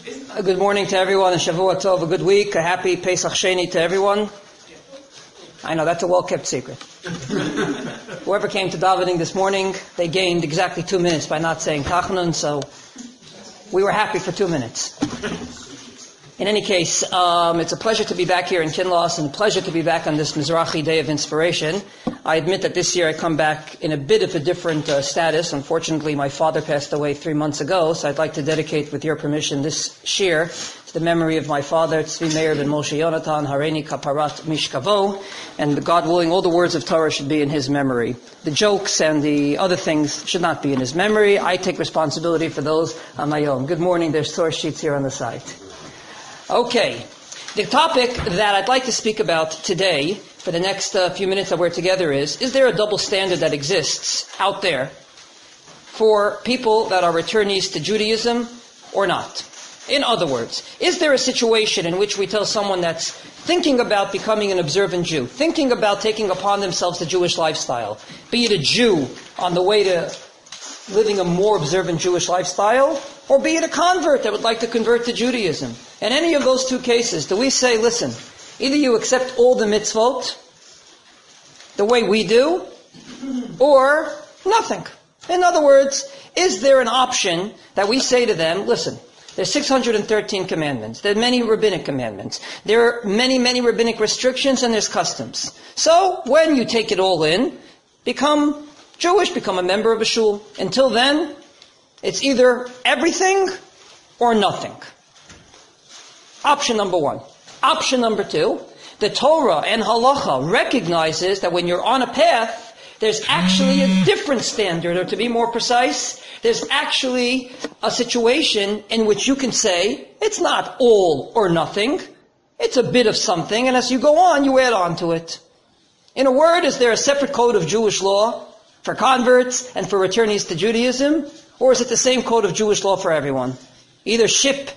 Good morning to everyone, and Shavua Tov, a good week, a happy Pesach Sheni to everyone. I know, that's a well-kept secret. Whoever came to davening this morning, they gained exactly 2 minutes by not saying Tachanun, so we were happy for 2 minutes. In any case, it's a pleasure to be back here in Kinloss, and a pleasure to be back on this Mizrahi Day of Inspiration. I admit that this year I come back in a bit of a different status. Unfortunately, my father passed away 3 months ago, so I'd like to dedicate, with your permission, this shir to the memory of my father, Tzvi Meir ben Moshe Yonatan, Hareini Kaparat Mishkavo, and God willing, all the words of Torah should be in his memory. The jokes and the other things should not be in his memory. I take responsibility for those on my own. Good morning, there's source sheets here on the side. Okay, the topic that I'd like to speak about today, for the next few minutes that we're together, is there a double standard that exists out there for people that are returnees to Judaism or not? In other words, is there a situation in which we tell someone that's thinking about becoming an observant Jew, thinking about taking upon themselves the Jewish lifestyle, be it a Jew on the way to living a more observant Jewish lifestyle, or be it a convert that would like to convert to Judaism? In any of those two cases, do we say, listen, either you accept all the mitzvot the way we do, or nothing? In other words, is there an option that we say to them, listen, there's 613 commandments, there are many rabbinic commandments, there are many rabbinic restrictions, and there's customs. So, when you take it all in, become Jewish, become a member of a shul. Until then, it's either everything or nothing. Option number one. Option number two, the Torah and Halacha recognizes that when you're on a path, there's actually a different standard, or to be more precise, there's actually a situation in which you can say, it's not all or nothing, it's a bit of something, and as you go on, you add on to it. In a word, is there a separate code of Jewish law for converts and for returnees to Judaism? Or is it the same code of Jewish law for everyone? Either ship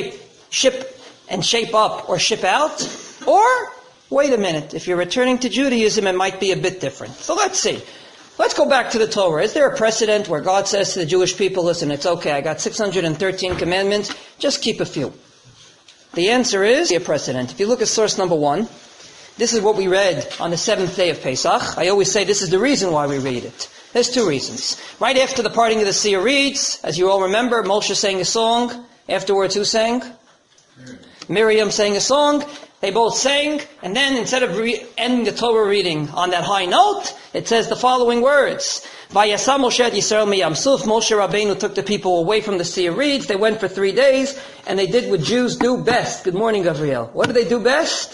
and shape up, or ship out. Or, wait a minute, if you're returning to Judaism, it might be a bit different. So let's see. Let's go back to the Torah. Is there a precedent where God says to the Jewish people, listen, it's okay, I got 613 commandments, just keep a few? The answer is a precedent. If you look at source number 1, this is what we read on the 7th day of Pesach. I always say this is the reason why we read it. There's 2 reasons. Right after the parting of the Sea of Reeds, as you all remember, Moshe sang a song. Afterwards, who sang? Miriam sang a song. They both sang. And then, instead of ending the Torah reading on that high note, it says the following words. Vayasa Moshe et Yisrael miyam suf. Moshe Rabbeinu took the people away from the Sea of Reeds. They went for 3 days, and they did what Jews do best. Good morning, Gabriel. What do they do best?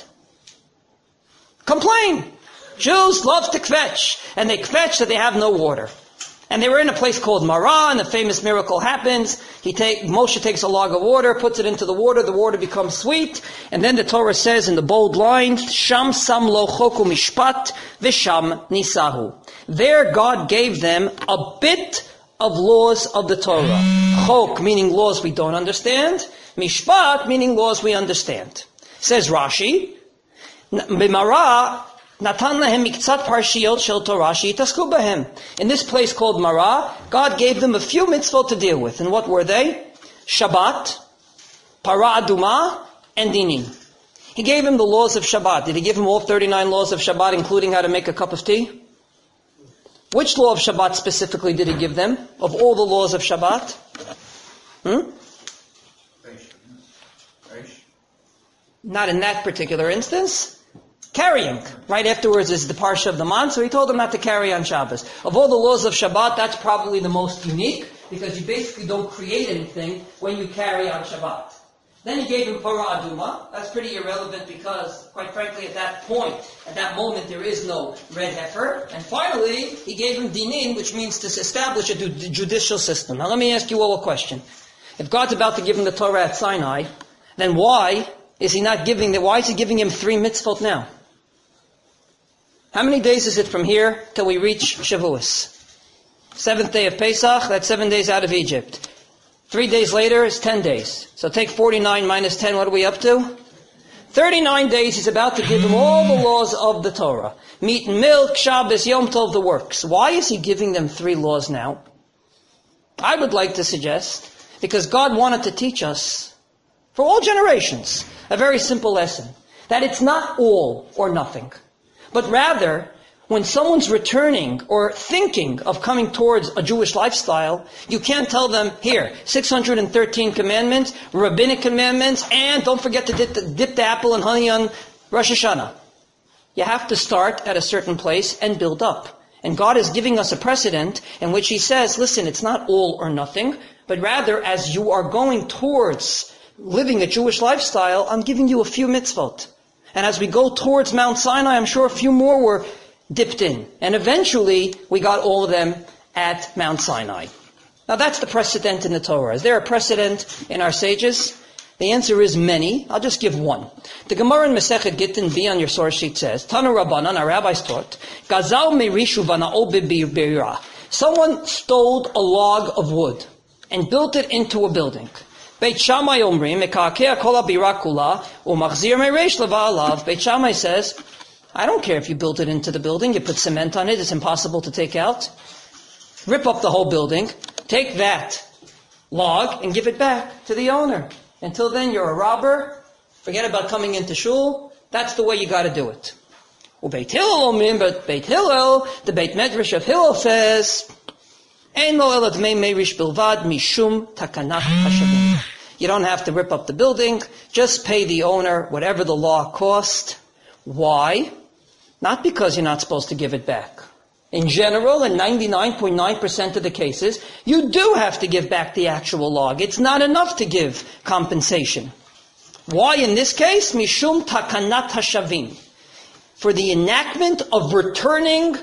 Complain. Jews love to kvetch, and they kvetch that they have no water. And they were in a place called Marah, and the famous miracle happens. Moshe takes a log of water, puts it into the water becomes sweet, and then the Torah says in the bold lines, Sham sam lo choku mishpat, v'sham nisahu. There God gave them a bit of laws of the Torah. Chok, meaning laws we don't understand. Mishpat, meaning laws we understand. Says Rashi, B'Marah, Natan lahem miktzat parshiyot shel Torah sheyitasku bahem. In this place called Marah, God gave them a few mitzvot to deal with. And what were they? Shabbat, Para Aduma, and Dinim. He gave him the laws of Shabbat. Did he give him all 39 laws of Shabbat, including how to make a cup of tea? Which law of Shabbat specifically did he give them? Of all the laws of Shabbat? Not in that particular instance. Carrying. Right afterwards is the Parsha of the month, so he told them not to carry on Shabbos. Of all the laws of Shabbat, that's probably the most unique, because you basically don't create anything when you carry on Shabbat. Then he gave him Para Aduma. That's pretty irrelevant because, quite frankly, at that point, at that moment, there is no red heifer. And finally, he gave him Dinin, which means to establish a judicial system. Now let me ask you all a question. If God's about to give him the Torah at Sinai, then why is he giving him 3 mitzvot now? How many days is it from here till we reach Shavuos? 7th day of Pesach, that's 7 days out of Egypt. 3 days later is 10 days. So take 49 minus 10, what are we up to? 39 days he's about to give him all the laws of the Torah. Meat and milk, Shabbos, Yom Tov, the works. Why is he giving them 3 laws now? I would like to suggest, because God wanted to teach us for all generations, a very simple lesson. That it's not all or nothing. But rather, when someone's returning or thinking of coming towards a Jewish lifestyle, you can't tell them, here, 613 commandments, rabbinic commandments, and don't forget to dip the apple in honey on Rosh Hashanah. You have to start at a certain place and build up. And God is giving us a precedent in which He says, listen, it's not all or nothing, but rather as you are going towards living a Jewish lifestyle, I'm giving you a few mitzvot. And as we go towards Mount Sinai, I'm sure a few more were dipped in. And eventually, we got all of them at Mount Sinai. Now that's the precedent in the Torah. Is there a precedent in our sages? The answer is many. I'll just give one. The Gemara in Masechet Gittin B on your source sheet says, Tanu Rabbanan, our rabbis taught, Gazal merishu vana'o b'bira. Someone stole a log of wood and built it into a building. Beit Shammai omrim, meka'akeh kol ha'bira kula, u'machzir mereish leva'alav. Beit Shammai says, I don't care if you built it into the building, you put cement on it, it's impossible to take out. Rip up the whole building, take that log and give it back to the owner. Until then, you're a robber. Forget about coming into shul. That's the way you got to do it. Beit Hillel omrim, but Beit Hillel, the Beit Medrash of Hillel says, Ein lo ela dmei merish bilvad mishum takanat hashavim. You don't have to rip up the building. Just pay the owner whatever the law cost. Why? Not because you're not supposed to give it back. In general, in 99.9% of the cases, you do have to give back the actual log. It's not enough to give compensation. Why in this case? Mishum takanat hashavim. For the enactment of returning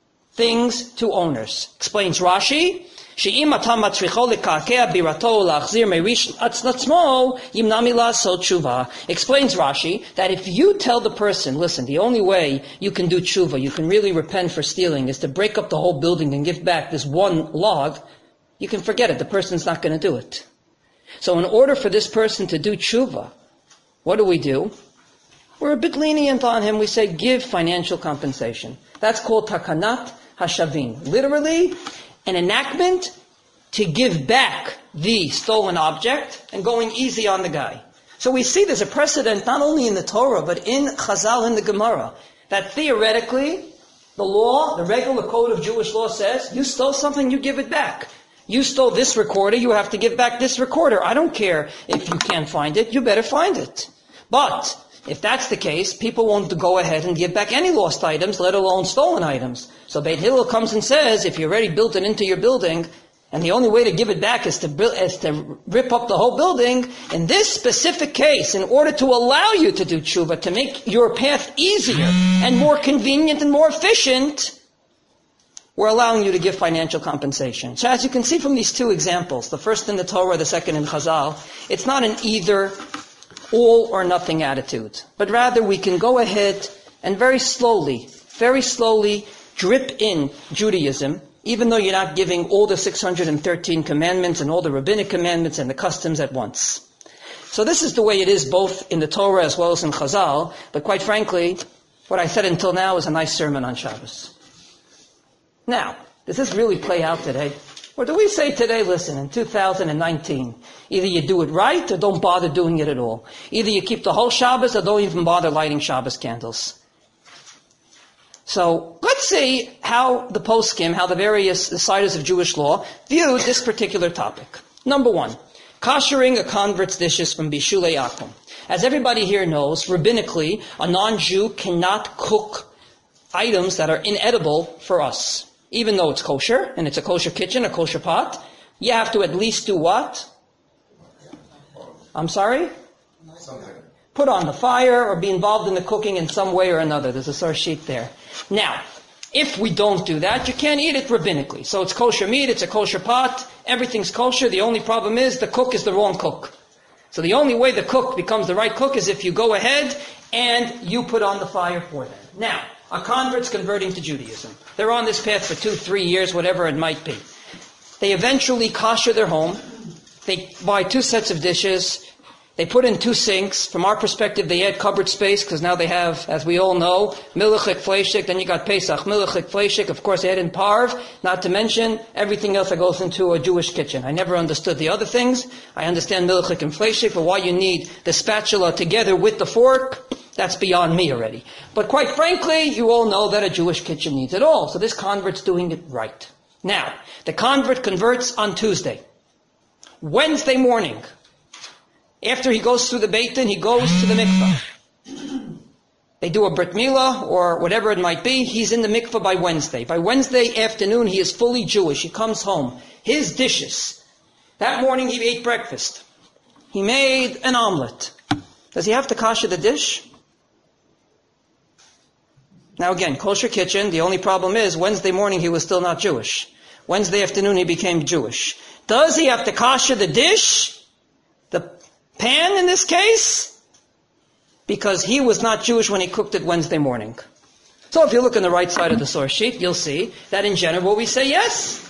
things to owners. Explains Rashi, She'im atam matzricho leka'akeh birato la'achzir merish atzlatzmo yimnami la'asot tshuva. Explains Rashi that if you tell the person, listen, the only way you can do tshuva, you can really repent for stealing, is to break up the whole building and give back this one log, you can forget it. The person's not going to do it. So in order for this person to do tshuva, what do? We're a bit lenient on him. We say, give financial compensation. That's called takanat hashavin. Literally, an enactment to give back the stolen object and going easy on the guy. So we see there's a precedent not only in the Torah, but in Chazal, in the Gemara, that theoretically, the law, the regular code of Jewish law says, you stole something, you give it back. You stole this recorder, you have to give back this recorder. I don't care if you can't find it, you better find it. But if that's the case, people won't go ahead and give back any lost items, let alone stolen items. So Beit Hillel comes and says, if you already built it into your building, and the only way to give it back is to rip up the whole building, in this specific case, in order to allow you to do tshuva, to make your path easier and more convenient and more efficient, we're allowing you to give financial compensation. So as you can see from these two examples, the first in the Torah, the second in Chazal, it's not an either all or nothing attitude. But rather we can go ahead and very slowly drip in Judaism, even though you're not giving all the 613 commandments and all the rabbinic commandments and the customs at once. So this is the way it is both in the Torah as well as in Chazal, but quite frankly, what I said until now is a nice sermon on Shabbos. Now, does this really play out today? Or do we say today, listen, in 2019, either you do it right or don't bother doing it at all. Either you keep the whole Shabbos or don't even bother lighting Shabbos candles. So, let's see how the poskim, how the various deciders of Jewish law viewed this particular topic. Number one, koshering a convert's dishes from Bishulei Akum. As everybody here knows, rabbinically, a non-Jew cannot cook items that are inedible for us. Even though it's kosher, and it's a kosher kitchen, a kosher pot, you have to at least do what? I'm sorry? Put on the fire or be involved in the cooking in some way or another. There's a source sheet there. Now, if we don't do that, you can't eat it rabbinically. So it's kosher meat, it's a kosher pot, everything's kosher. The only problem is the cook is the wrong cook. So the only way the cook becomes the right cook is if you go ahead and you put on the fire for them. Now, a convert's converting to Judaism. They're on this path for 2-3 years, whatever it might be. They eventually kosher their home. They buy 2 sets of dishes. They put in 2 sinks. From our perspective, they add cupboard space because now they have, as we all know, milchik, fleishik. Then you got Pesach, milchik, fleishik. Of course, they add in parv. Not to mention everything else that goes into a Jewish kitchen. I never understood the other things. I understand milchik and fleishik, but why you need the spatula together with the fork, that's beyond me already. But quite frankly, you all know that a Jewish kitchen needs it all. So this convert's doing it right. Now, the convert converts on Tuesday. Wednesday morning, after he goes through the Beit Din, he goes to the mikvah. They do a Brit Milah or whatever it might be. He's in the mikvah by Wednesday. By Wednesday afternoon, he is fully Jewish. He comes home. His dishes. That morning, he ate breakfast. He made an omelet. Does he have to kasher the dish? Now again, kosher kitchen. The only problem is Wednesday morning, he was still not Jewish. Wednesday afternoon, he became Jewish. Does he have to kasher the dish? The pan in this case? Because he was not Jewish when he cooked it Wednesday morning. So if you look on the right side of the source sheet, you'll see that in general we say yes.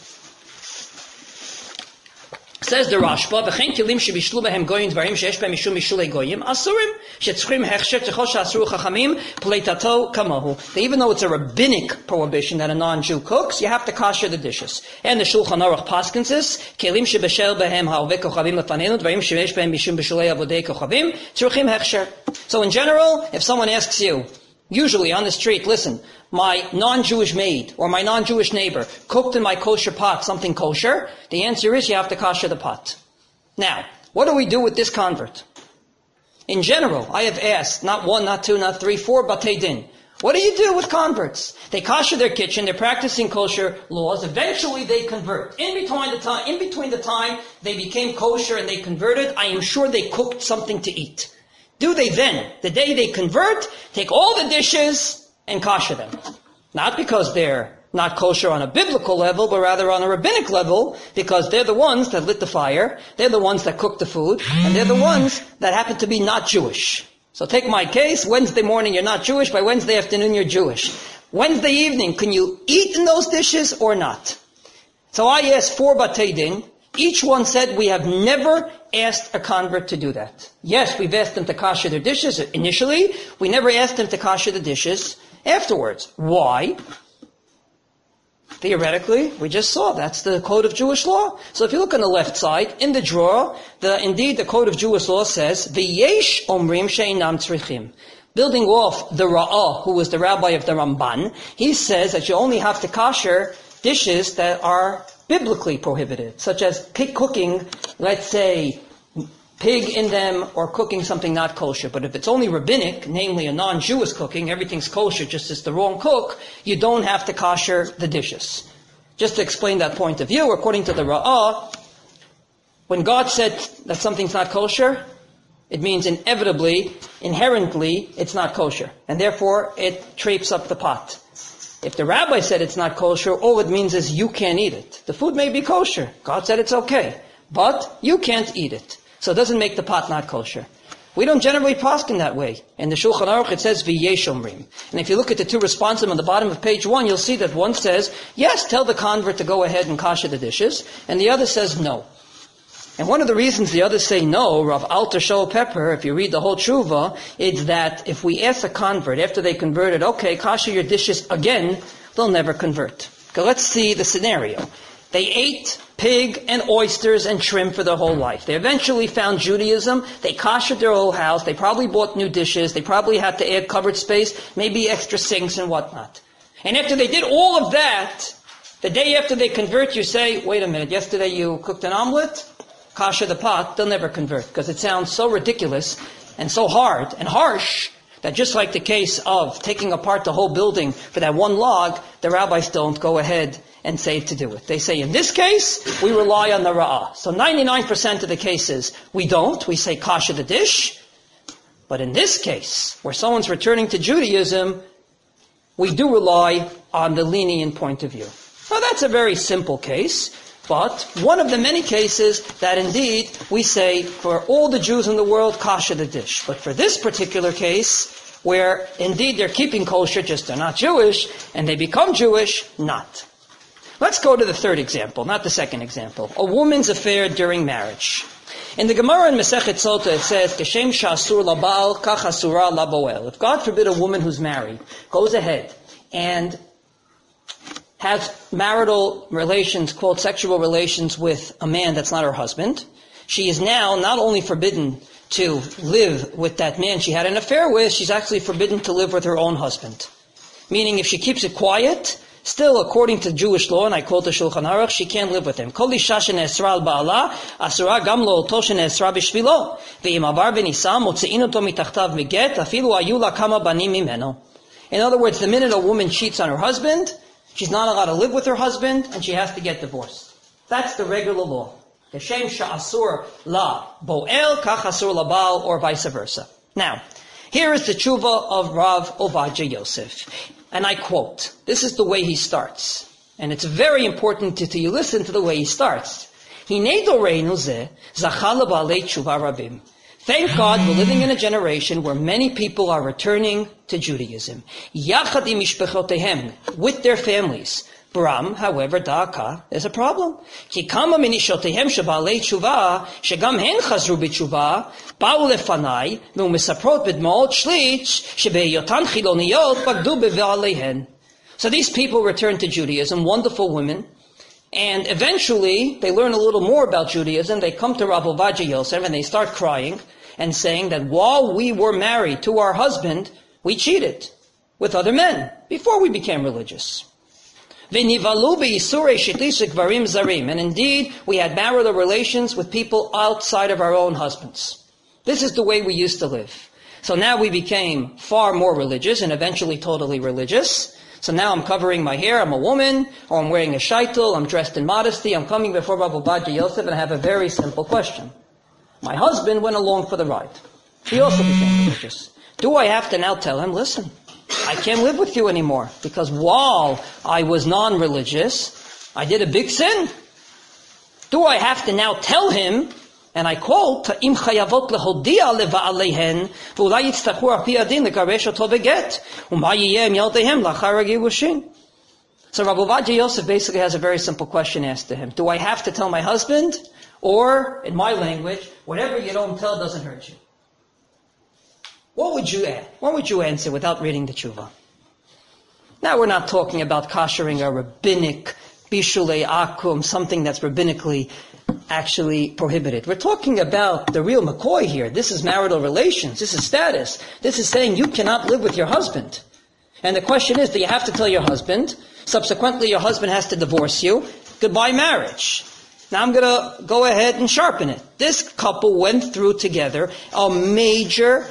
Says the Rashba, "V'chein kilim shebishlu behem goyim dvarim sheyesh behem mishum mishulei goyim asurim shetzchrim hechsher tzechol she'asru chachamim pleitato kamahu." Even though it's a rabbinic prohibition that a non-Jew cooks, you have to kasher the dishes. And the Shulchan Aruch paskins kilim shebeshel behem ha'ovei kochavim lefanenu dvarim sheyesh behem mishum mishulei avodei kochavim tzruchim hechsher. So in general, if someone asks you, usually on the street, listen, my non-Jewish maid or my non-Jewish neighbor cooked in my kosher pot something kosher, the answer is you have to kasher the pot. Now, what do we do with this convert? In general, I have asked, not 1, not 2, not 3, 4 batei din. What do you do with converts? They kasher their kitchen, they're practicing kosher laws, eventually they convert. In between the time they became kosher and they converted, I am sure they cooked something to eat. Do they then, the day they convert, take all the dishes and kasher them? Not because they're not kosher on a biblical level, but rather on a rabbinic level, because they're the ones that lit the fire, they're the ones that cooked the food, and they're the ones that happen to be not Jewish. So take my case, Wednesday morning you're not Jewish, by Wednesday afternoon you're Jewish. Wednesday evening, can you eat in those dishes or not? So I asked 4 batei din. Each one said, we have never asked a convert to do that. Yes, we've asked them to kasher their dishes initially. We never asked them to kasher the dishes afterwards. Why? Theoretically, we just saw that's the code of Jewish law. So if you look on the left side, in the drawer, indeed the code of Jewish law says, V'yesh omrim she'inam tzrichim. Building off the Ra'ah, who was the rabbi of the Ramban, he says that you only have to kasher dishes that are biblically prohibited, such as pig cooking, let's say, pig in them, or cooking something not kosher. But if it's only rabbinic, namely a non-Jewish cooking, everything's kosher, just as the wrong cook, you don't have to kasher the dishes. Just to explain that point of view, according to the Ra'ah, when God said that something's not kosher, it means inevitably, inherently, it's not kosher. And therefore, it trips up the pot. If the rabbi said it's not kosher, all it means is you can't eat it. The food may be kosher. God said it's okay. But you can't eat it. So it doesn't make the pot not kosher. We don't generally paskin that way. In the Shulchan Aruch it says v'yesh omrim. And if you look at the 2 responsim on the bottom of page 1, you'll see that one says, yes, tell the convert to go ahead and kasher the dishes. And the other says no. And one of the reasons the others say no, Rav Alter Shaul Pepper, if you read the whole tshuva, is that if we ask a convert after they converted, okay, kasher your dishes again, they'll never convert. Okay, let's see the scenario. They ate pig and oysters and shrimp for their whole life. They eventually found Judaism. They kashered their whole house. They probably bought new dishes. They probably had to add cupboard space, maybe extra sinks and whatnot. And after they did all of that, the day after they convert, you say, wait a minute, yesterday you cooked an omelet? Kasher the pot, they'll never convert, because it sounds so ridiculous and so hard and harsh that just like the case of taking apart the whole building for that one log, the rabbis don't go ahead and say to do it. They say, in this case, we rely on the Ra'ah. So 99% of the cases, we don't. We say kasher the dish. But in this case, where someone's returning to Judaism, we do rely on the lenient point of view. Now that's a very simple case. But one of the many cases that indeed we say for all the Jews in the world, kasher the dish. But for this particular case, where indeed they're keeping kosher, just they're not Jewish, and they become Jewish, not. Let's go to the 3rd example, not the 2nd example. A woman's affair during marriage. In the Gemara in Masechet Sota, it says, Keshem sha'asur labal, kach asura laboel. If God forbid a woman who's married goes ahead and has marital relations, quote, sexual relations with a man that's not her husband, she is now not only forbidden to live with that man she had an affair with, she's actually forbidden to live with her own husband. Meaning if she keeps it quiet, still according to Jewish law, and I quote the Shulchan Aruch, she can't live with him. Kol isha shene'esra al ba'ala, asura gam lo'oto shene'esra b'shvilo. Ve'im avar v'nisa, motze'in oto mitachtav miget, afilu ayu la kama banim mimeno. In other words, the minute a woman cheats on her husband, she's not allowed to live with her husband, and she has to get divorced. That's the regular law. Keshem sha'asur la bo'el, kach asur la ba'al, or vice versa. Now, here is the tshuva of Rav Ovadia Yosef. And I quote, this is the way he starts. And it's very important to you listen to the way he starts. Thank God we're living in a generation where many people are returning to Judaism. With their families. Bram, however, da'aka, there's a problem. Ki kama minishotehem shebalei tshuva, shegam hen chazru b'tshuva, ba'u lefanai, v'umesaprot b'dmaot shlich, shebe'yotan chiloniyot, bagdu b've'aleihen. So these people return to Judaism, wonderful women, and eventually they learn a little more about Judaism. They come to Rav Ovadia Yosef and they start crying and saying that while we were married to our husband, we cheated with other men before we became religious. And indeed, we had marital relations with people outside of our own husbands. This is the way we used to live. So now we became far more religious and eventually totally religious. So now I'm covering my hair, I'm a woman, or I'm wearing a shaitel, I'm dressed in modesty, I'm coming before Rav Ovadia Yosef, and I have a very simple question. My husband went along for the ride. He also became religious. Do I have to now tell him, listen, I can't live with you anymore, because while I was non-religious, I did a big sin. Do I have to now tell him, and I quote, "Im chayavot lehodia leva'aleihen, v'ulai yitztachu al pi hadin legaresh oto beget, u'ma yiyeh im yaldehem lachar hagirushin." So Rav Ovadia Yosef basically has a very simple question asked to him. Do I have to tell my husband? Or, in my language, whatever you don't tell doesn't hurt you. What would you add? What would you answer without reading the tshuva? Now we're not talking about koshering a rabbinic bishulei akum, something that's rabbinically actually prohibited. We're talking about the real McCoy here. This is marital relations. This is status. This is saying you cannot live with your husband. And the question is, do you have to tell your husband? Subsequently, your husband has to divorce you. Goodbye marriage. Now I'm going to go ahead and sharpen it. This couple went through together a major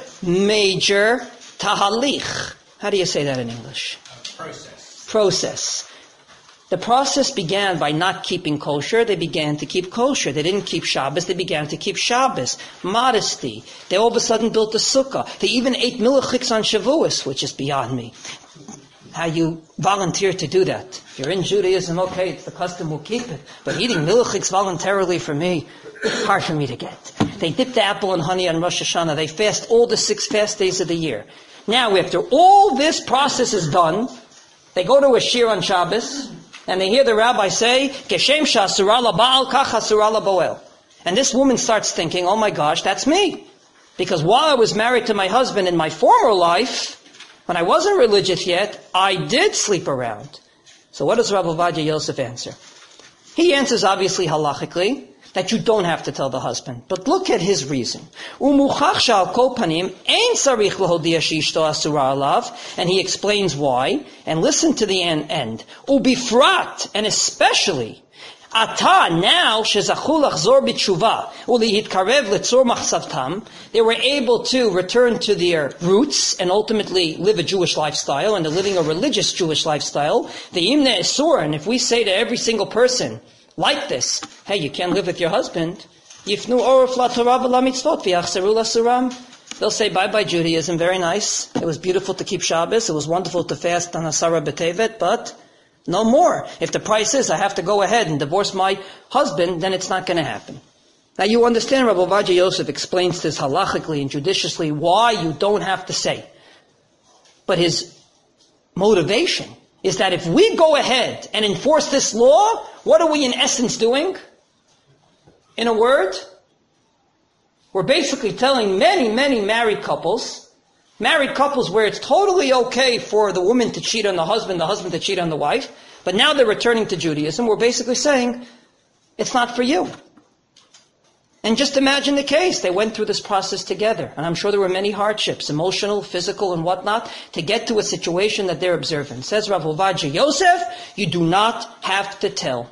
tahalich. How do you say that in English? Process. The process began by not keeping kosher. They began to keep kosher. They didn't keep Shabbos. They began to keep Shabbos. Modesty. They all of a sudden built a sukkah. They even ate milchiks on Shavuos, which is beyond me. How you volunteer to do that. If you're in Judaism, okay, it's the custom, we'll keep it. But eating milchiks voluntarily for me, hard for me to get. They dip the apple in honey on Rosh Hashanah. They fast all the 6 fast days of the year. Now, after all this process is done, they go to a shir on Shabbos, and they hear the rabbi say, Keshem sha'asura laba'al kach asura laboel. And this woman starts thinking, oh my gosh, that's me. Because while I was married to my husband in my former life, when I wasn't religious yet, I did sleep around. So what does Rav Ovadia Yosef answer? He answers obviously halachically that you don't have to tell the husband. But look at his reason. And he explains why. And listen to the end. Ubifrat, and especially, Ata, now, shezachu lachzor b'tshuva, ulihitkarev letzor machsavtam, they were able to return to their roots and ultimately live a Jewish lifestyle, and they're living a religious Jewish lifestyle. The imne esur, and if we say to every single person, like this, hey, you can't live with your husband, yifnu oruf la Torah v'la mitzvot v'yachseru l'suram. They'll say, bye-bye Judaism, very nice. It was beautiful to keep Shabbos, it was wonderful to fast on Asara B'Tevet, but no more. If the price is I have to go ahead and divorce my husband, then it's not going to happen. Now you understand, Rav Ovadia Yosef explains this halachically and judiciously why you don't have to say. But his motivation is that if we go ahead and enforce this law, what are we in essence doing? In a word, We're basically telling many, many married couples where it's totally okay for the woman to cheat on the husband to cheat on the wife, but now they're returning to Judaism. We're basically saying, it's not for you. And just imagine the case. They went through this process together. And I'm sure there were many hardships, emotional, physical, and whatnot, to get to a situation that they're observant. Says Rav Ovadia Yosef, you do not have to tell.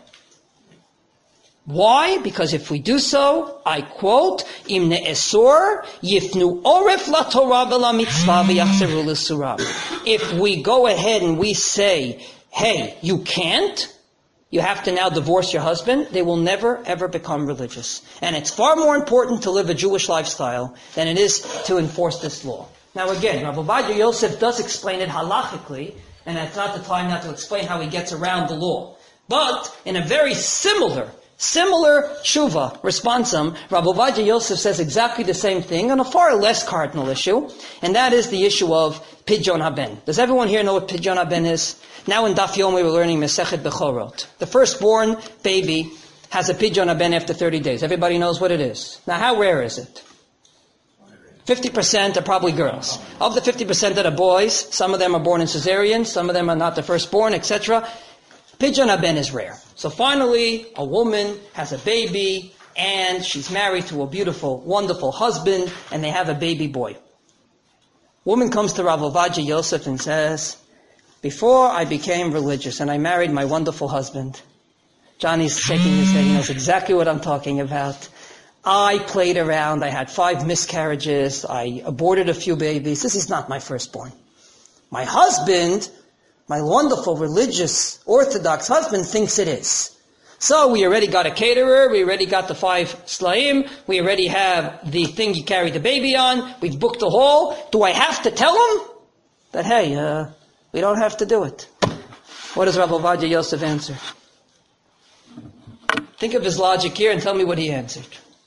Why? Because if we do so, I quote, Im ne'esor yifnu oref la Torah v'la mitzvah v'yachzeru l'surah. If we go ahead and we say, hey, you can't, you have to now divorce your husband, they will never, ever become religious. And it's far more important to live a Jewish lifestyle than it is to enforce this law. Now again, Rav Ovadia Yosef does explain it halachically, and it's not the time now to explain how he gets around the law. But in a very similar tshuva responsum, Rav Ovadia Yosef says exactly the same thing on a far less cardinal issue, and that is the issue of Pidyon Haben. Does everyone here know what Pidyon Haben is? Now in Daf Yomi we're learning Mesechet Bechorot. The firstborn baby has a Pidyon Haben after 30 days. Everybody knows what it is. Now how rare is it? 50% are probably girls. Of the 50% that are boys, some of them are born in cesarean, some of them are not the firstborn, etc. Pidyon Haben is rare. So finally, a woman has a baby, and she's married to a beautiful, wonderful husband, and they have a baby boy. Woman comes to Rav Ovadia Yosef and says, before I became religious and I married my wonderful husband, Johnny's shaking his head, he knows exactly what I'm talking about. I played around, I had 5 miscarriages, I aborted a few babies. This is not my firstborn. My husband, my wonderful religious Orthodox husband, thinks it is. So we already got a caterer, we already got the 5 slaim, we already have the thing you carry the baby on, we've booked the hall. Do I have to tell him that, hey, we don't have to do it? What does Rav Ovadia Yosef answer? Think of his logic here and tell me what he answered.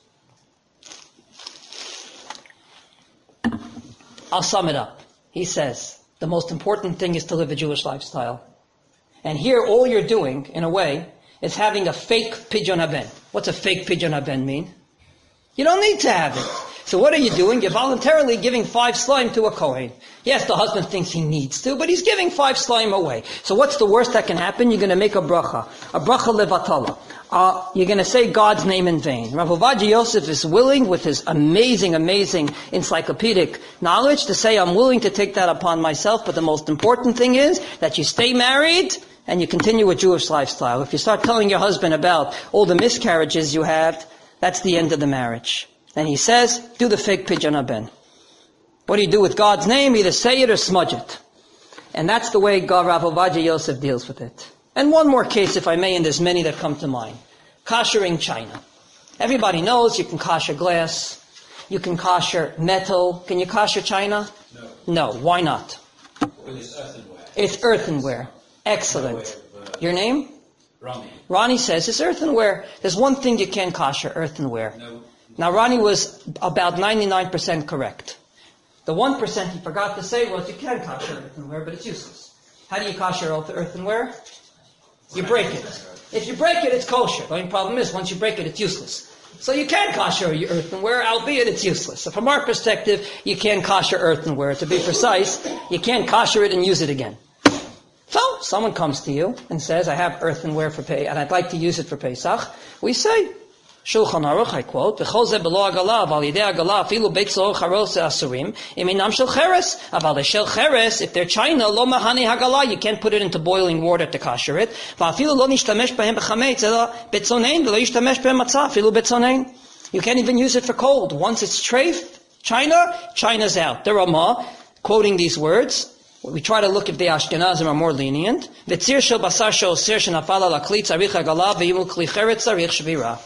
I'll sum it up. He says, the most important thing is to live a Jewish lifestyle. And here all you're doing, in a way, is having a fake Pidyon Haben. What's a fake Pidyon Haben mean? You don't need to have it. So what are you doing? You're voluntarily giving 5 slime to a Kohen. Yes, the husband thinks he needs to, but he's giving 5 slime away. So what's the worst that can happen? You're going to make a bracha levatala. You're going to say God's name in vain. Rav Ovadia Yosef is willing, with his amazing encyclopedic knowledge, to say, I'm willing to take that upon myself, but the most important thing is that you stay married and you continue a Jewish lifestyle. If you start telling your husband about all the miscarriages you had, that's the end of the marriage. And he says, do the fake Pidyon Haben. What do you do with God's name? Either say it or smudge it. And that's the way Rav Ovadia Yosef deals with it. And one more case, if I may, and there's many that come to mind. Koshering china. Everybody knows you can kosher glass, you can kosher metal. Can you kosher china? No. Why not? It's earthenware. It's earthenware. Excellent. Your name? Ronnie. Ronnie says it's earthenware. There's one thing you can't kosher, earthenware. No. Now Ronnie was about 99% correct. The 1% he forgot to say was you can kosher earthenware, but it's useless. How do you kosher earthenware? You break it. If you break it, it's kosher. The only problem is, once you break it, it's useless. So you can kosher your earthenware, albeit it's useless. So from our perspective, you can kosher earthenware. To be precise, you can't kosher it and use it again. So someone comes to you and says, I have earthenware for Pesach, and I'd like to use it for Pesach. We say, Shulchan Aruch, I quote, "V'chol ze b'lo agala, aval yidei agala, afilu beit tzorach haros asurim, iminam shel cheres, aval shel cheres, if they're china, lo mahani hagala, you can't put it into boiling water to kosher it. V'afilu lo nishtamesh behem b'chametz, ela betzonein, v'lo yishtamesh behem matzah, afilu betzonein. You can't even use it for cold. Once it's treif, China's out. The Ramah, quoting these words, we try to look if the Ashkenazim are more lenient. V'tzir shel basar shel osir shenafal ala kli tzarich hagala, v'yimul kli cheretz tzarich shvira.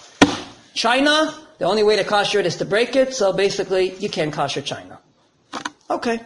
China, the only way to kosher it is to break it, so basically you can't kosher China. Okay.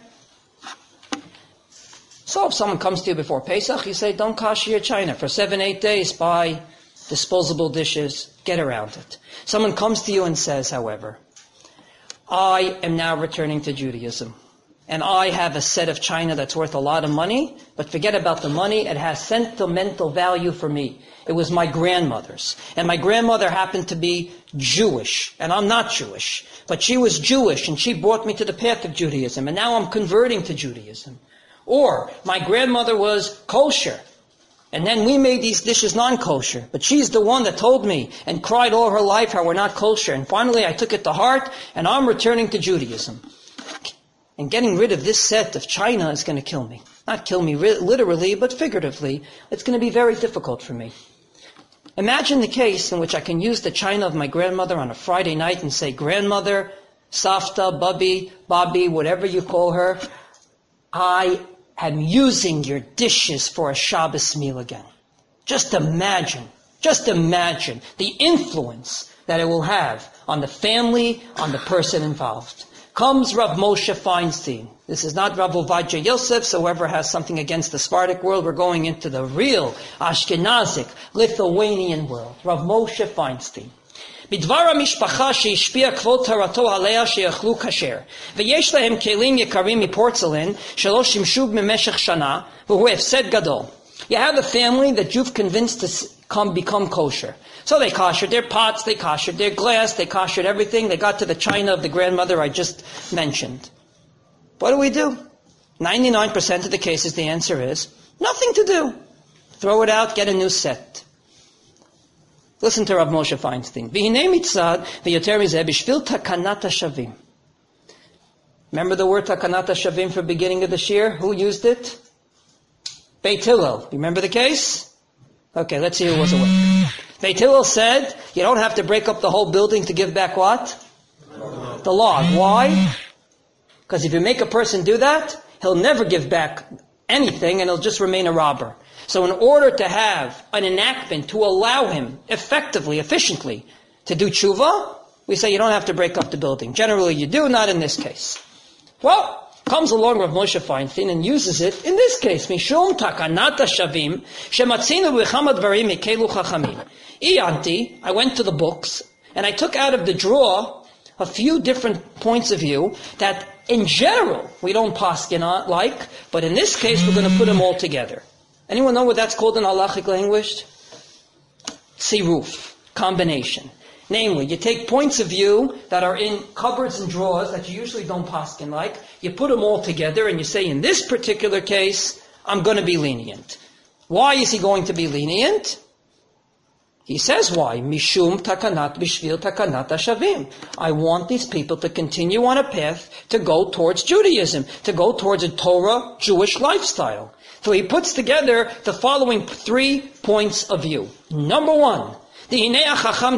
So if someone comes to you before Pesach, you say, don't kosher your China. For 7-8 days, buy disposable dishes, get around it. Someone comes to you and says, however, I am now returning to Judaism. and I have a set of china that's worth a lot of money, but forget about the money, it has sentimental value for me. It was my grandmother's. And my grandmother happened to be Jewish, and I'm not Jewish. But she was Jewish, and she brought me to the path of Judaism, and now I'm converting to Judaism. Or, my grandmother was kosher, and then we made these dishes non-kosher. But she's the one that told me and cried all her life how we're not kosher. And finally I took it to heart, and I'm returning to Judaism. And getting rid of this set of china is going to kill me. Not kill me literally, but figuratively. It's going to be very difficult for me. Imagine the case in which I can use the china of my grandmother on a Friday night and say, Grandmother, Safta, Bobby, whatever you call her, I am using your dishes for a Shabbos meal again. Just imagine the influence that it will have on the family, on the person involved. Comes Rav Moshe Feinstein. This is not Rav Ovadia Yosef, so whoever has something against the Sephardic world, we're going into the real Ashkenazic, Lithuanian world. Rav Moshe Feinstein. בדבר המשפחה שהשפיע כבוד תורתו עליה שיאכלו כשר ויש להם כלים יקרים מפורצלן שלא שימשו במשך שנה והוא הפסד גדול. You have a family that you've convinced to become kosher. So they koshered their pots, they koshered their glass, they koshered everything. They got to the china of the grandmother I just mentioned. What do we do? 99% of the cases the answer is nothing to do. Throw it out, get a new set. Listen to Rav Moshe Feinstein. V'hinei mitzad v'yoter mizeh b'shvil takanat hashavim. Remember the word takanat hashavim for beginning of the shir? Who used it? Beit Hillel. Remember the case? Okay, let's see who was awake. Beit Hillel said, you don't have to break up the whole building to give back what? The log. Why? Because if you make a person do that, he'll never give back anything and he'll just remain a robber. So in order to have an enactment to allow him effectively, efficiently, to do tshuva, we say you don't have to break up the building. Generally you do, not in this case. Well, comes along Rav Moshe Feinstein and uses it in this case. Mishum takanat hashavim shematzinu b'chama dvarim mikelu chachamim. Iyanti, I went to the books and I took out of the drawer a few different points of view that in general we don't paskin like, but in this case we're going to put them all together. Anyone know what that's called in halachic language? Tziruf, combination. Namely, you take points of view that are in cupboards and drawers that you usually don't paskin like, you put them all together and you say, in this particular case, I'm going to be lenient. Why is he going to be lenient? He says why. Mishum takanat bishvil takanat hashavim. I want these people to continue on a path to go towards Judaism, to go towards a Torah Jewish lifestyle. So he puts together the following 3 points of view. Number 1. And there, and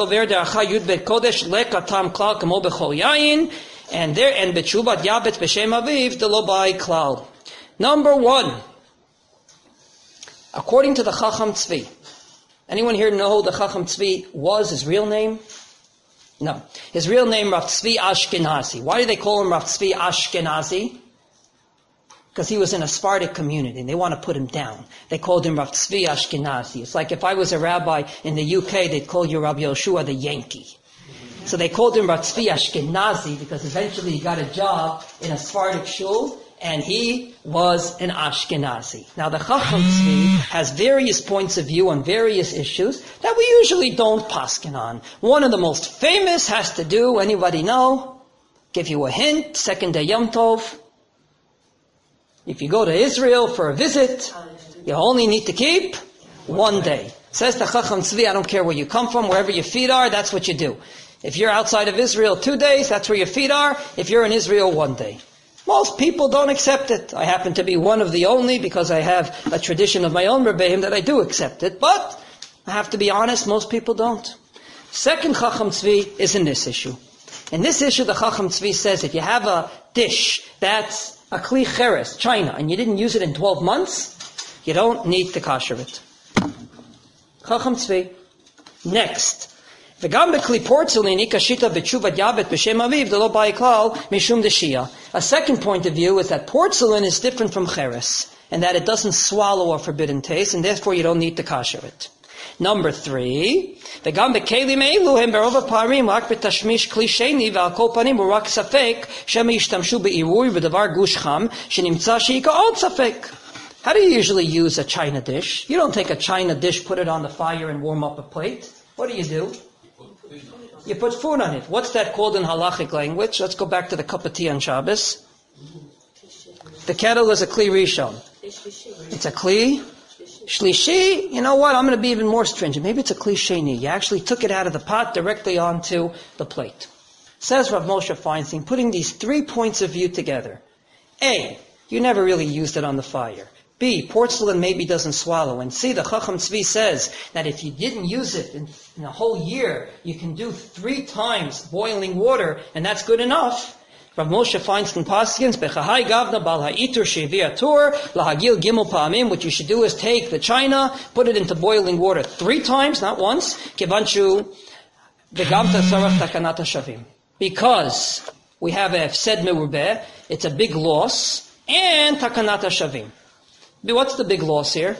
b'tshuvat yabet b'shem aviv delo bai klal. Number 1. According to the Chacham Tzvi. Anyone here know who the Chacham Tzvi was, his real name? No. His real name, Rav Tzvi Ashkenazi. Why do they call him Rav Tzvi Ashkenazi? Because he was in a Sephardic community and they want to put him down. They called him Rav Tzvi Ashkenazi. It's like if I was a rabbi in the UK, they'd call you Rabbi Yoshua the Yankee. So they called him Rav Tzvi Ashkenazi because eventually he got a job in a Sephardic shul and he was an Ashkenazi. Now the Chacham Tzvi has various points of view on various issues that we usually don't paskin on. One of the most famous has to do, anybody know? Give you a hint, second day Yom Tov. If you go to Israel for a visit, you only need to keep 1 day. Says the Chacham Tzvi, I don't care where you come from, wherever your feet are, that's what you do. If you're outside of Israel 2 days, that's where your feet are. If you're in Israel 1 day. Most people don't accept it. I happen to be one of the only, because I have a tradition of my own Rebbeim that I do accept it. But, I have to be honest, most people don't. Second Chacham Tzvi is in this issue. In this issue, the Chacham Tzvi says, if you have a dish that's a kli cheres, china, and you didn't use it in 12 months, you don't need to kosher it. Chacham Tzvi. Next. וגם בכלי פורצלין היא קשיטה בתשובת יבת בשם אביו דלא באי כלל משום דשייה. A second point of view is that porcelain is different from cheres, and that it doesn't swallow a forbidden taste, and therefore you don't need to kosher it. Number 3, וגם בכלים אלו הם ברוב הפעמים רק בתשמיש כלי שני ועל כל פנים הוא רק ספק שהם ישתמשו בעירוי בדבר גוש חם שנמצא שעיקר עוד ספק. How do you usually use a china dish? You don't take a china dish, put it on the fire and warm up a plate. What do? You put food on it. What's that called in halachic language? Let's go back to the cup of tea on Shabbos. The kettle is a kli rishon. It's a kli shlishi. You know what? I'm going to be even more stringent. Maybe it's a kli sheni. You actually took it out of the pot directly onto the plate. Says Rav Moshe Feinstein, putting these 3 points of view together. A, you never really used it on the fire. B, porcelain maybe doesn't swallow. And C, the Chacham Tzvi says that if you didn't use it in a whole year, you can do 3 times boiling water, and that's good enough. Rav Moshe Feinstein Paskins, Bechahai Gavna Bal Ha'itur Sheviatur, Lahagil Gimel Pa'amim, what you should do is take the china, put it into boiling water 3 times, not once, Kivanchu Begamta Sarach Takanata Shavim. Because we have a Hefsed Merubeh, it's a big loss, and Takanata Shavim. What's the big loss here?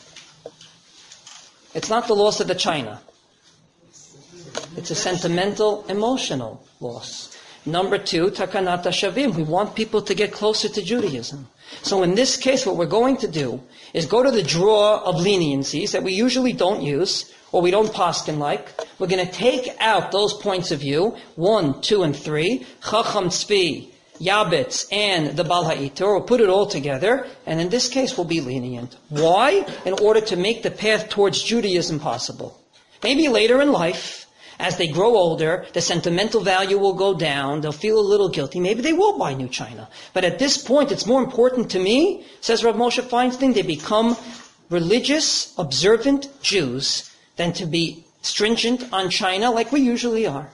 It's not the loss of the china. It's a sentimental, emotional loss. Number 2, takanata shavim. We want people to get closer to Judaism. So in this case, what we're going to do is go to the drawer of leniencies that we usually don't use, or we don't paskin like. We're going to take out those points of view, 1, 2, and 3, Chacham Tzvi, Yabetz, and the Bal Ha'itur. We'll put it all together, and in this case we'll be lenient. Why? In order to make the path towards Judaism possible. Maybe later in life, as they grow older, the sentimental value will go down, they'll feel a little guilty, maybe they will buy new china. But at this point, it's more important to me, says Rav Moshe Feinstein, they become religious, observant Jews than to be stringent on china like we usually are.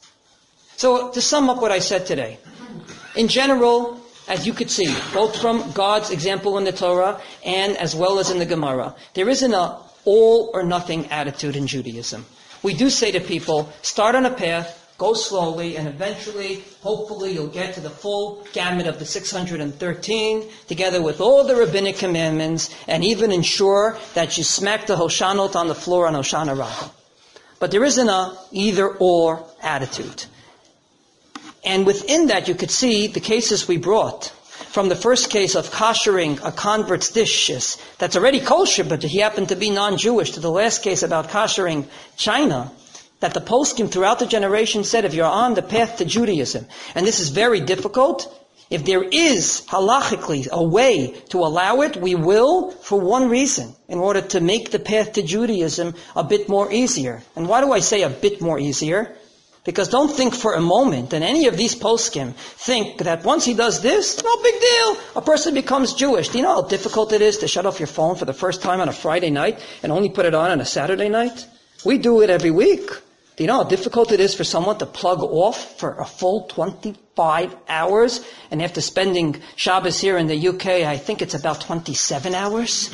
So, to sum up what I said today, in general, as you could see, both from God's example in the Torah and as well as in the Gemara, there isn't an all or nothing attitude in Judaism. We do say to people, start on a path, go slowly, and eventually, hopefully, you'll get to the full gamut of the 613, together with all the rabbinic commandments, and even ensure that you smack the Hoshanot on the floor on Hoshana Rabbah. But there isn't a either-or attitude. And within that, you could see the cases we brought. From the first case of koshering a convert's dishes that's already kosher, but he happened to be non-Jewish, to the last case about koshering china, that the poskim throughout the generation said, if you're on the path to Judaism, and this is very difficult, if there is halachically a way to allow it, we will, for one reason, in order to make the path to Judaism a bit more easier. And why do I say a bit more easier? Because don't think for a moment that any of these poskim think that once he does this, no big deal, a person becomes Jewish. Do you know how difficult it is to shut off your phone for the first time on a Friday night and only put it on a Saturday night? We do it every week. Do you know how difficult it is for someone to plug off for a full 25 hours? And after spending Shabbos here in the UK, I think it's about 27 hours.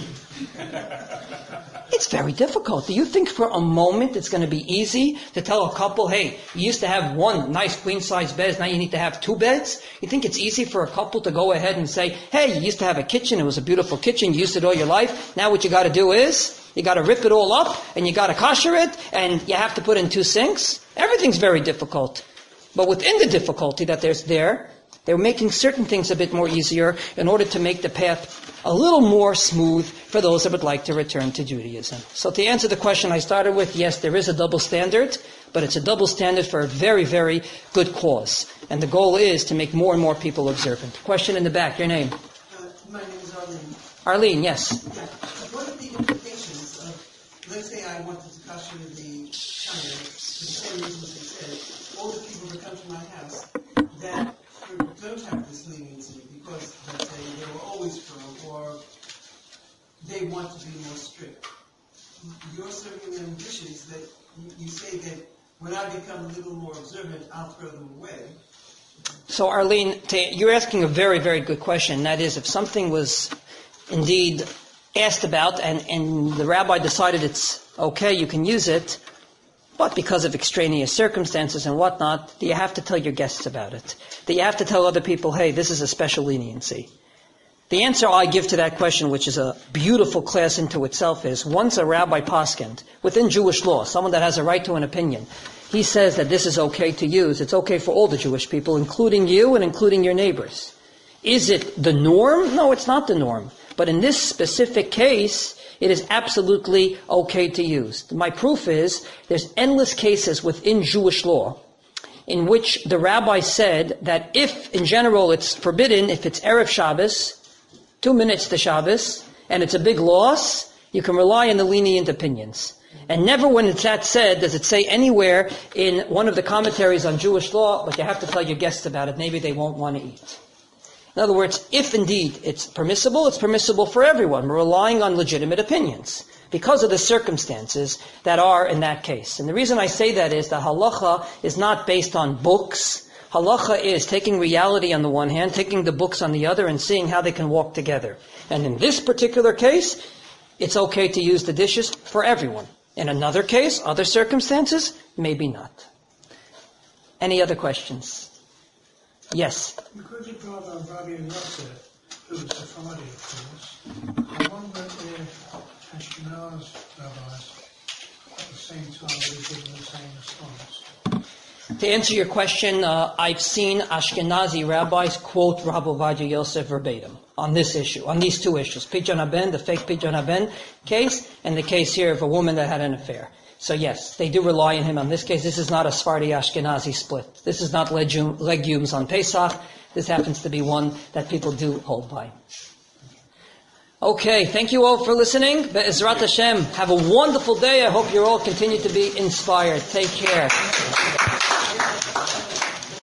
It's very difficult. Do you think for a moment it's going to be easy to tell a couple, hey, you used to have one nice queen-size bed, now you need to have 2 beds? You think it's easy for a couple to go ahead and say, hey, you used to have a kitchen, it was a beautiful kitchen, you used it all your life, now what you got to do is, you got to rip it all up, and you got to kosher it, and you have to put in 2 sinks? Everything's very difficult. But within the difficulty that there's there, they're making certain things a bit more easier in order to make the path a little more smooth for those that would like to return to Judaism. So to answer the question I started with, yes, there is a double standard, but it's a double standard for a very, very good cause. And the goal is to make more and more people observant. Question in the back, your name? My name is Arlene. Arlene, yes. Yeah. What are the implications of, let's say I wanted to kosher the china, for the same reasons you said, all the people that come to my house that don't have this leniency because, let's say, they were always firm or they want to be more strict. You're serving them dishes that you say that when I become a little more observant, I'll throw them away. So Arlene, you're asking a very, very good question. That is, if something was indeed asked about and the rabbi decided it's okay, you can use it, but because of extraneous circumstances and whatnot, you have to tell your guests about it. That you have to tell other people, hey, this is a special leniency. The answer I give to that question, which is a beautiful class into itself, is once a rabbi paskend, within Jewish law, someone that has a right to an opinion, he says that this is okay to use. It's okay for all the Jewish people, including you and including your neighbors. Is it the norm? No, it's not the norm. But in this specific case, it is absolutely okay to use. My proof is, there's endless cases within Jewish law in which the rabbi said that if, in general, it's forbidden, if it's Erev Shabbos, 2 minutes to Shabbos, and it's a big loss, you can rely on the lenient opinions. And never when it's that said does it say anywhere in one of the commentaries on Jewish law, but you have to tell your guests about it, maybe they won't want to eat. In other words, if indeed it's permissible for everyone. We're relying on legitimate opinions because of the circumstances that are in that case. And the reason I say that is that halacha is not based on books. Halacha is taking reality on the one hand, taking the books on the other, and seeing how they can walk together. And in this particular case, it's okay to use the dishes for everyone. In another case, other circumstances, maybe not. Any other questions? Yes? Because you brought on Rabbi Yosef, who was Sephardi, of course, I wonder if Ashkenaz rabbis at the same time were given the same response. To answer your question, I've seen Ashkenazi rabbis quote Rabbi Ovadia Yosef verbatim on this issue, on these two issues. Pidyon haben, the fake Pidyon haben case, and the case here of a woman that had an affair. So yes, they do rely on him on this case. This is not a Sephardi Ashkenazi split. This is not legumes on Pesach. This happens to be one that people do hold by. Okay, thank you all for listening. Be'ezrat Hashem, have a wonderful day. I hope you all continue to be inspired. Take care.